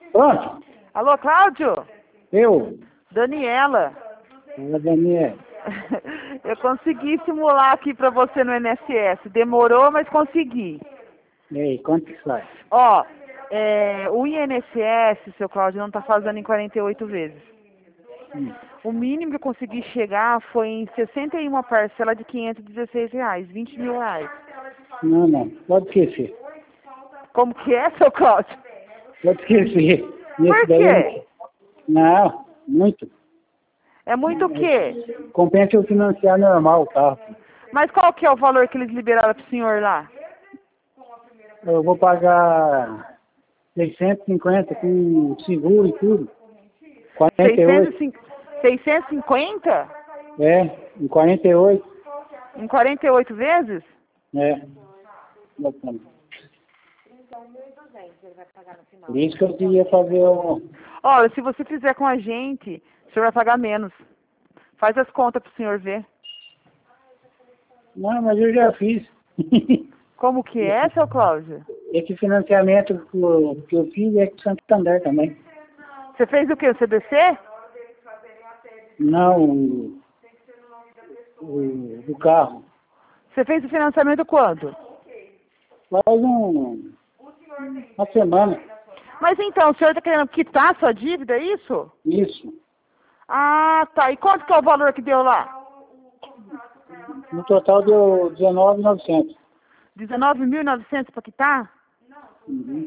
Pronto. Alô, Cláudio? Eu. Daniela. Fala, Daniela. Eu consegui simular aqui pra você no INSS. Demorou, mas consegui. E aí, quanto que sai? Ó, o INSS, seu Cláudio, não tá fazendo em 48 vezes. O mínimo que eu consegui chegar foi em 61 parcela de R$ 516, R$ 20.000. Não. Pode esquecer. Como que é, seu Cláudio? Pode esquecer. Por quê? Não, muito. É muito o quê? Compensa eu financiar normal o carro. Mas qual que é o valor que eles liberaram pro senhor lá? Eu vou pagar 650 com seguro e tudo. 48. 650? Em 48. Em 48 vezes? Bacana. Por isso que eu queria fazer o... Olha, se você fizer com a gente, o senhor vai pagar menos. Faz as contas pro senhor ver. Não, mas eu já fiz. Como que é, seu Cláudio? Esse financiamento que eu fiz é com Santander também. Você fez o quê? O CBC? Não, o carro. Você fez o financiamento quando? Faz uma semana. Mas então, o senhor está querendo quitar a sua dívida, é isso? Isso. Ah, tá. E quanto que é o valor que deu lá? No total deu 19.900. 19.900 para quitar? Uhum.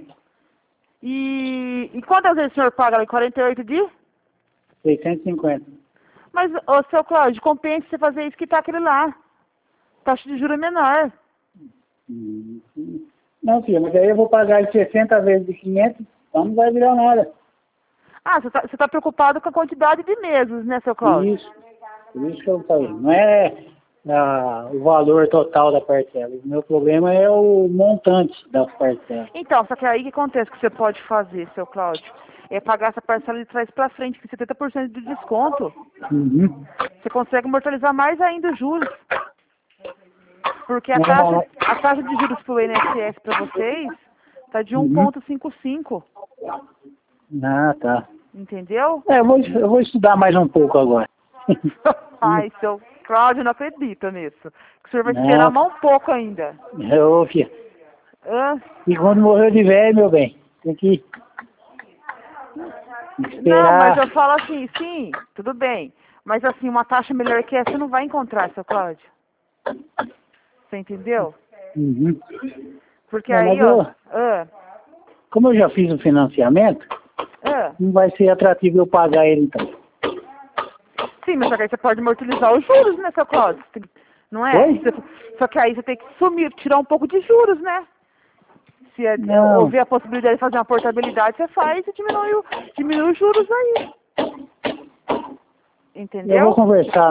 E quantas vezes o senhor paga lá? 48 dias? 650. Mas, ô, seu Cláudio, compensa você fazer isso, quitar aquele lá. Taxa de juros é menor. Uhum. Não, filha, mas aí eu vou pagar de 60 vezes de 500, então não vai virar nada. Ah, você tá preocupado com a quantidade de meses, né, seu Cláudio? Isso. Por isso que eu falei. Não é o valor total da parcela. O meu problema é o montante das parcelas. Então, só que aí o que acontece que você pode fazer, seu Cláudio? É pagar essa parcela de trás para frente, com 70% de desconto. Uhum. Você consegue amortizar mais ainda os juros. Porque a taxa de juros para o INSS para vocês está de 1,55. Ah, tá. Entendeu? Eu vou estudar mais um pouco agora. Ai, seu Cláudio, não acredita nisso. O senhor vai Não. esperar mais um pouco ainda. Filha. Hã? E quando morreu de velho, meu bem, tem que esperar. Não, mas eu falo assim, sim, tudo bem. Mas assim, uma taxa melhor que essa você não vai encontrar, seu Cláudio. Você entendeu? Uhum. Porque Não, aí, mas como eu já fiz o financiamento, não vai ser atrativo eu pagar ele então. Sim, mas só que aí você pode amortizar os juros, né, seu Cláudio? Não é? Oi? Só que aí você tem que tirar um pouco de juros, né? Se houver a possibilidade de fazer uma portabilidade, você faz e diminui os juros aí. Entendeu? Eu vou conversar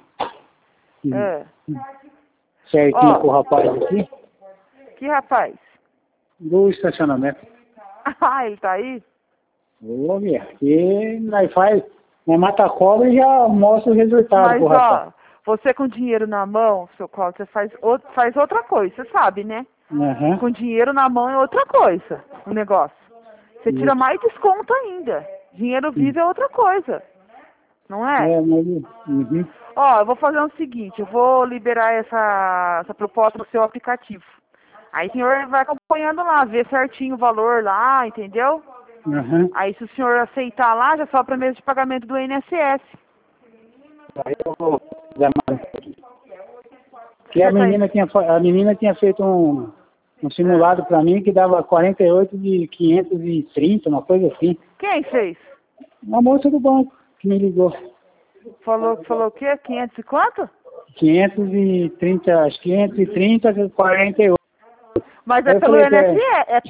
certinho com o rapaz aqui. Que rapaz? Do estacionamento. Ah, ele tá aí? Ô, minha, que nós mata a cobra e já mostra o resultado pro rapaz. Mas, ó, você com dinheiro na mão, seu Cláudio, você faz outra coisa, você sabe, né? Uhum. Com dinheiro na mão é outra coisa, o negócio. Você tira mais desconto ainda. Dinheiro vivo é outra coisa. Não é? Uhum. Ó, eu vou fazer o seguinte, eu vou liberar essa proposta no seu aplicativo. Aí o senhor vai acompanhando lá, ver certinho o valor lá, entendeu? Uhum. Aí se o senhor aceitar lá, já só para mês de pagamento do INSS. Aí eu vou dar mais aqui. Porque a menina tinha feito um simulado para mim que dava 48 de 530, uma coisa assim. Quem fez? Uma moça do banco que me ligou. Falou o quê? 500 e quanto? 530, acho que 530, 48. Mas é pelo INSS,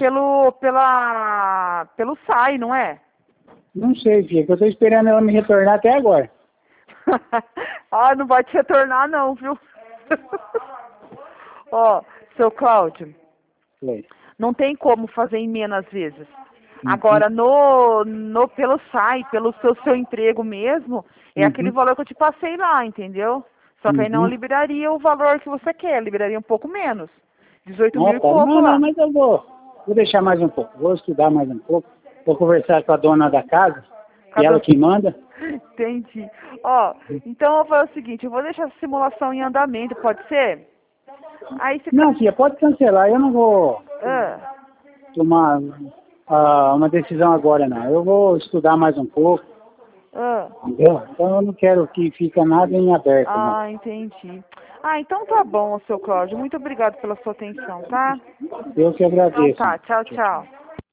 pelo SAI, não é? Não sei, filha, que eu tô esperando ela me retornar até agora. Ah, não vai te retornar não, viu? Ó, seu Cláudio, não tem como fazer emenda às vezes. Agora, pelo SAI, pelo seu emprego mesmo, é aquele valor que eu te passei lá, entendeu? Só que aí não liberaria o valor que você quer, liberaria um pouco menos. 18 mil e pouco lá. Não, mas eu vou deixar mais um pouco, vou estudar mais um pouco. Vou conversar com a dona da casa, e ela que manda. Entendi. Ó, então eu vou fazer o seguinte, eu vou deixar a simulação em andamento, pode ser? Aí você... Não, filha, pode cancelar, eu não vou tomar uma decisão agora, não. Eu vou estudar mais um pouco, entendeu? Então eu não quero que fique nada em aberto. Ah, não. entendi. Ah, então tá bom, seu Cláudio. Muito obrigado pela sua atenção, tá? Eu que agradeço. Então tá, tchau, tchau.